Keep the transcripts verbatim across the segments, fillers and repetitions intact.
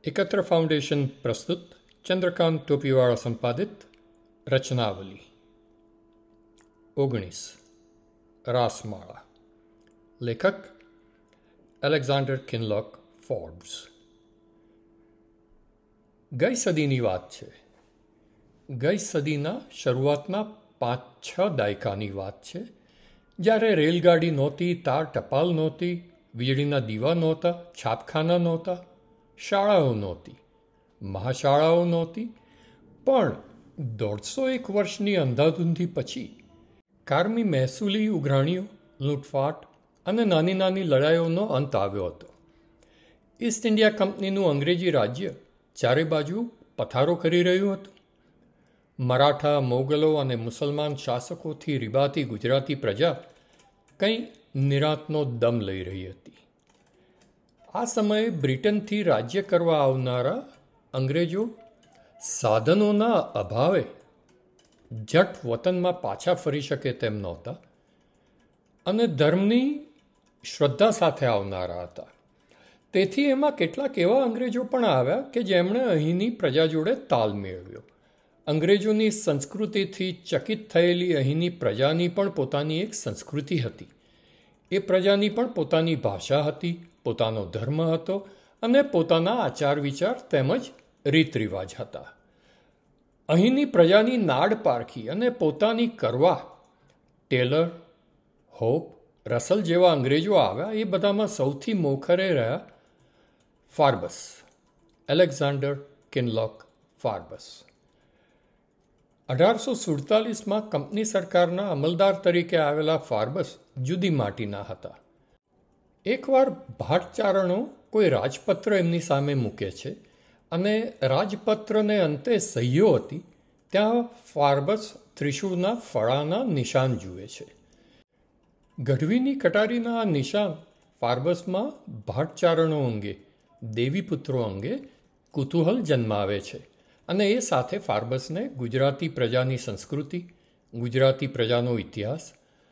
એકત્ર ફાઉન્ડેશન પ્રસ્તુત ચંદ્રકાંત ટોપીવાળા સંપાદિત રચનાવલી ઓગણીસ રાસમાળા. લેખક એલેક્ઝાન્ડર કિનલોક ફોર્બ્સ. ગઈ સદીની વાત છે. ગઈ સદીના શરૂઆતના પાંચ છ દાયકાની વાત છે, જ્યારે રેલગાડી નહોતી, તાર ટપાલ નહોતી, વીજળીના દીવા નહોતા, છાપખાના નહોતા, શાળાઓ નહોતી, મહાશાળાઓ નહોતી. પણ દોઢસો એક વર્ષની અંધાધૂંધી પછી કારમી મહેસૂલી ઉઘરાણીઓ, લૂંટફાટ અને નાની નાની લડાઈઓનો અંત આવ્યો હતો. ઈસ્ટ ઇન્ડિયા કંપનીનું અંગ્રેજી રાજ્ય ચારે બાજુ પથારો કરી રહ્યું હતું. મરાઠા, મોગલો અને મુસલમાન શાસકોથી રીબાતી ગુજરાતી પ્રજા કંઈ નિરાંતનો દમ લઈ રહી હતી. આ સમયે બ્રિટનથી રાજ્ય કરવા આવનારા અંગ્રેજો સાધનોના અભાવે જટ વતનમાં પાછા ફરી શકે તેમ નહોતા અને ધર્મની શ્રદ્ધા સાથે આવનારા હતા. તેથી એમાં કેટલાક એવા અંગ્રેજો પણ આવ્યા કે જેમણે અહીંની પ્રજા જોડે તાલ મેળવ્યો. અંગ્રેજોની સંસ્કૃતિથી ચકિત થયેલી અહીંની પ્રજાની પણ પોતાની એક સંસ્કૃતિ હતી. એ પ્રજાની પણ પોતાની ભાષા હતી, પોતાનો ધર્મ હતો અને પોતાના આચાર વિચાર તેમજ રીત રિવાજ હતા. અહીંની પ્રજાની નાડ પારખી અને પોતાની કરવા ટેલર, હોપ, રસલ જેવા અંગ્રેજો આવ્યા. એ બધામાં સૌથી મોખરે રહ્યા ફાર્બસ, એલેક્ઝાન્ડર કિનલોક ફાર્બસ. અઢારસો સુડતાલીસમાં કંપની સરકારના અમલદાર તરીકે આવેલા ફાર્બસ જુદી માટીના હતા. એકવાર ભાટચારણો કોઈ રાજપત્ર એમની સામે મૂકે છે અને રાજપત્રને અંતે સહીઓ હતી. ત્યાં ફાર્બસ ત્રિશૂળના ફળાના નિશાન જુએ છે. ગઢવીની કટારીના આ નિશાન ફાર્બસમાં ભાટચારણો અંગે, દેવીપુત્રો અંગે કુતૂહલ જન્માવે છે અને એ સાથે ફાર્બસને ગુજરાતી પ્રજાની સંસ્કૃતિ, ગુજરાતી પ્રજાનો ઇતિહાસ,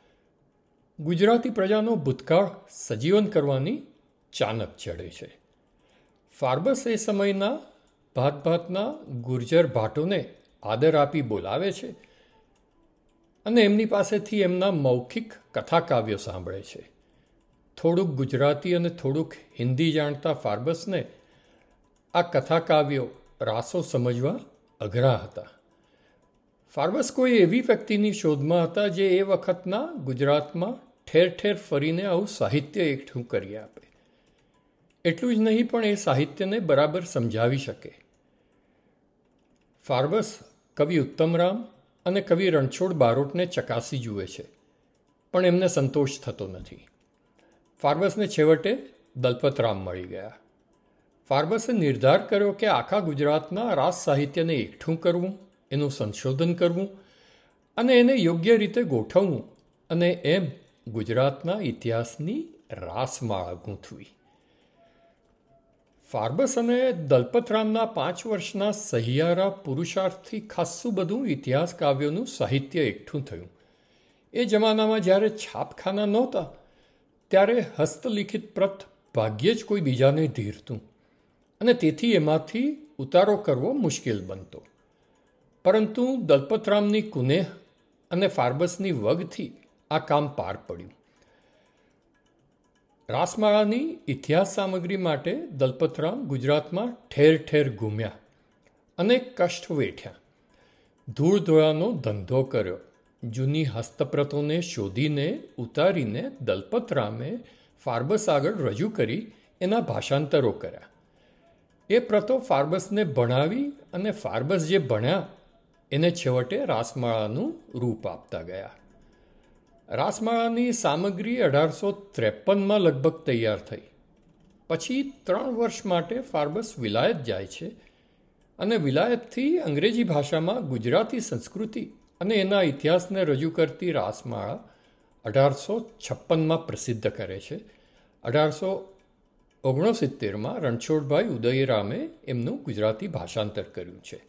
ગુજરાતી પ્રજાનો ભૂતકાળ સજીવન કરવાની ચાનક ચડે છે. ફાર્બસ એ સમયના ભાત ભાતના ગુર્જર ભાટોને આદર આપી બોલાવે છે અને એમની પાસેથી એમના મૌખિક કથાકાવ્યો સાંભળે છે. થોડુંક ગુજરાતી અને થોડુંક હિન્દી જાણતા ફાર્બસને આ કથાકાવ્યો, રાસો સમજવા અઘરા હતા. ફાર્બસ કોઈ એવી વ્યક્તિની શોધમાં હતા જે એ વખતના ગુજરાતમાં ઠેર ઠેર ફરીને આવું સાહિત્ય એકઠું કરી આપે. એટલું જ નહીં, પણ એ સાહિત્યને બરાબર સમજાવી શકે. ફાર્બસ કવિ ઉત્તમરામ અને કવિ રણછોડ બારોટને ચકાસી જુએ છે, પણ એમને સંતોષ થતો નથી. ફાર્બસને છેવટે દલપતરામ મળી ગયા. ફાર્બસે નિર્ધાર કર્યો કે આખા ગુજરાતના રાસ સાહિત્યને એકઠું કરવું, એનું સંશોધન કરવું અને એને યોગ્ય રીતે ગોઠવવું અને એમ ગુજરાતના ઇતિહાસની રાસમાળા ગૂંથવી. ફાર્બસ અને દલપતરામના પાંચ વર્ષના સહિયારા પુરુષાર્થથી ખાસ્સું બધું ઇતિહાસ કાવ્યોનું સાહિત્ય એકઠું થયું. એ જમાનામાં જ્યારે છાપખાના નહોતા ત્યારે હસ્તલિખિત પ્રત ભાગ્યે જ કોઈ બીજાને ધીરતું અને તેથી એમાંથી ઉતારો કરવો મુશ્કેલ બનતો. પરંતુ દલપતરામની કુનેહ અને ફાર્બસની વગથી આ કામ પાર પડ્યું. રાસમાળાની ઇતિહાસ સામગ્રી માટે દલપતરામ ગુજરાતમાં ઠેર ઠેર ઘૂમ્યા અને કષ્ટ વેઠ્યા. ધૂળ ધોળાનો ધંધો કર્યો. જૂની હસ્તપ્રતોને શોધીને ઉતારીને દલપતરામે ફાર્બસ આગળ રજૂ કરી એના ભાષાંતરો કર્યા. એ પ્રતો ફાર્બસને ભણાવી અને ફાર્બસ જે ભણ્યા એને છેવટે રાસમાળાનું રૂપ આપતા ગયા. રાસમાળાની સામગ્રી અઢારસો ત્રેપનમાં લગભગ તૈયાર થઈ. પછી ત્રણ વર્ષ માટે ફાર્બસ વિલાયત જાય છે અને વિલાયતથી અંગ્રેજી ભાષામાં ગુજરાતી સંસ્કૃતિ અને એના ઇતિહાસને રજૂ કરતી રાસમાળા અઢારસો છપ્પનમાં પ્રસિદ્ધ કરે છે. અઢારસો ઓગણસિત્તેરમાં રણછોડભાઈ ઉદયરામે એમનું ગુજરાતી ભાષાંતર કર્યું છે.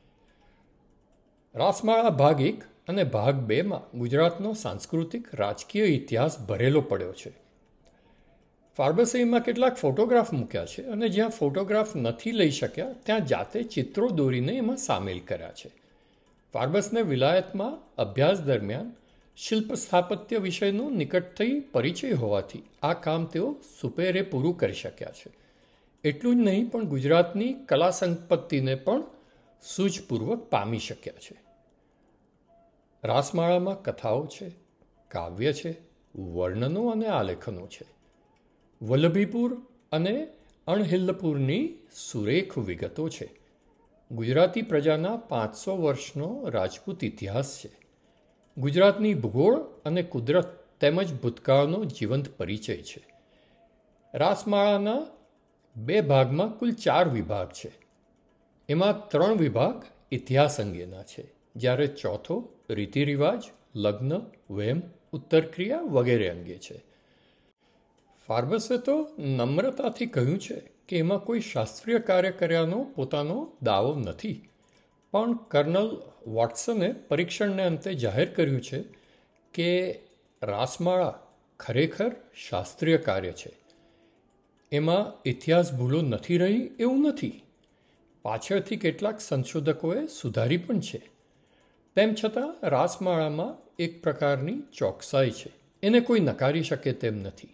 રાસમાળા ભાગ એક અને ભાગ બેમાં ગુજરાતનો સાંસ્કૃતિક રાજકીય ઇતિહાસ ભરેલો પડ્યો છે. ફાર્બસે એમાં કેટલાક ફોટોગ્રાફ મૂક્યા છે અને જ્યાં ફોટોગ્રાફ નથી લઈ શક્યા ત્યાં જાતે ચિત્રો દોરીને એમાં સામેલ કર્યા છે. ફાર્બસને વિલાયતમાં અભ્યાસ દરમિયાન શિલ્પ સ્થાપત્ય વિષયનો નિકટથી પરિચય હોવાથી આ કામ તેઓ સુપેરે પૂરું કરી શક્યા છે. એટલું જ નહીં પણ ગુજરાતની કલા સંપત્તિને પણ સૂઝપૂર્વક પામી શક્યા છે. રાસમાળામાં કથાઓ છે, કાવ્ય છે, વર્ણનો અને આલેખનો છે. વલ્લભીપુર અને અણહિલ્લપુરની સુરેખ વિગતો છે. ગુજરાતી પ્રજાના પાંચસો વર્ષનો રાજપૂત ઇતિહાસ છે. ગુજરાતની ભૂગોળ અને કુદરત તેમજ ભૂતકાળનો જીવંત પરિચય છે. રાસમાળાના બે ભાગમાં કુલ ચાર વિભાગ છે. એમાં ત્રણ વિભાગ ઇતિહાસ અંગેના છે, જ્યારે ચોથો રીતિરિવાજ, લગ્ન, વહેમ, ઉત્તરક્રિયા વગેરે અંગે છે. ફાર્બસે તો નમ્રતાથી કહ્યું છે કે એમાં કોઈ શાસ્ત્રીય કાર્ય કર્યાનો પોતાનો દાવો નથી, પણ કર્નલ વોટ્સને પરીક્ષણને અંતે જાહેર કર્યું છે કે રાસમાળા ખરેખર શાસ્ત્રીય કાર્ય છે. એમાં ઇતિહાસ ભૂલો નથી રહી એવું નથી. પાછળથી કેટલાક સંશોધકોએ સુધારી પણ છે. તેમ છતાં રાસમાળામાં એક પ્રકારની ચોકસાઈ છે, એને કોઈ નકારી શકે તેમ નથી.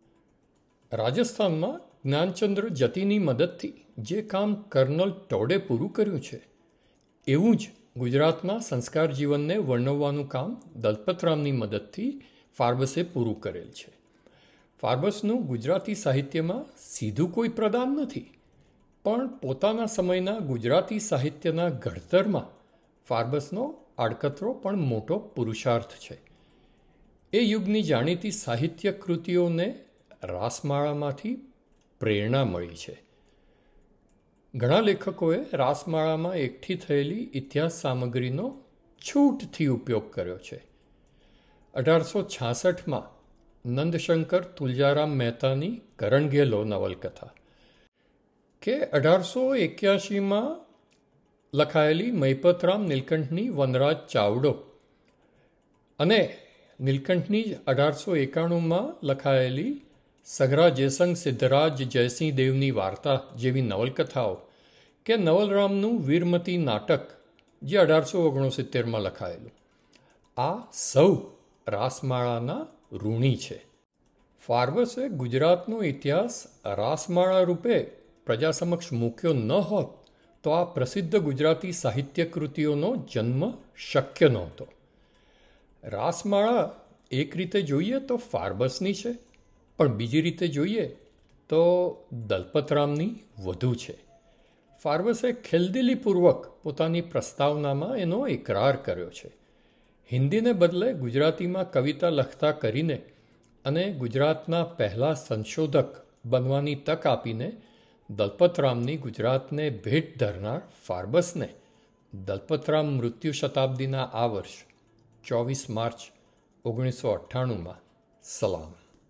રાજસ્થાનમાં જ્ઞાનચંદ્ર જતીની મદદથી જે કામ કર્નલ ટોડે પૂરું કર્યું છે, એવું જ ગુજરાતના સંસ્કાર જીવનને વર્ણવવાનું કામ દલપતરામની મદદથી ફાર્બસે પૂરું કરેલ છે. ફાર્બસનું ગુજરાતી સાહિત્યમાં સીધું કોઈ પ્રદાન નથી, પણ પોતાના સમયના ગુજરાતી સાહિત્યના ઘડતરમાં ફાર્બસનો આડકતરો પણ મોટો પુરુષાર્થ છે. એ યુગની જાણીતી સાહિત્ય કૃતિઓને રાસમાળામાંથી પ્રેરણા મળી છે. ઘણા લેખકોએ રાસમાળામાં એકઠી થયેલી ઇતિહાસ સામગ્રીનો છૂટથી ઉપયોગ કર્યો છે. અઢારસો છાસઠમાં નંદશંકર તુલજારામ મહેતાની કરણઘેલો નવલકથા કે અઢારસો એક્યાસીમાં લખાયેલી મૈપતરામ નીલકંઠની વનરાજ ચાવડો અને નીલકંઠની જ અઢારસો એકાણુંમાં લખાયેલી સઘરા જયસંગ સિદ્ધરાજ જયસિંહ દેવની વાર્તા જેવી નવલકથાઓ કે નવલરામનું વીરમતી નાટક જે અઢારસો ઓગણસિત્તેરમાં લખાયેલું, આ સૌ રાસમાળાના ઋણી છે. ફાર્બસે ગુજરાતનો ઇતિહાસ રાસમાળા રૂપે પ્રજા સમક્ષ મૂક્યો ન હોત તો આ પ્રસિદ્ધ ગુજરાતી સાહિત્ય કૃતિઓનો જન્મ શક્ય નહોતો. રાસમાળા એક રીતે જોઈએ તો ફાર્બસની છે, પણ બીજી રીતે જોઈએ તો દલપતરામની વધુ છે. ફાર્બસે ખેલદિલીપૂર્વક પોતાની પ્રસ્તાવનામાં એનો ઇકરાર કર્યો છે. હિન્દીને બદલે ગુજરાતીમાં કવિતા લખતા કરીને અને ગુજરાતના પહેલા સંશોધક બનવાની તક આપીને દલપતરામની ગુજરાતને ભેટ ધરનાર ફાર્બસને દલપતરામ મૃત્યુ શતાબ્દીના આ વર્ષ ચોવીસ માર્ચ ઓગણીસો અઠ્ઠાણુંમાં સલામ.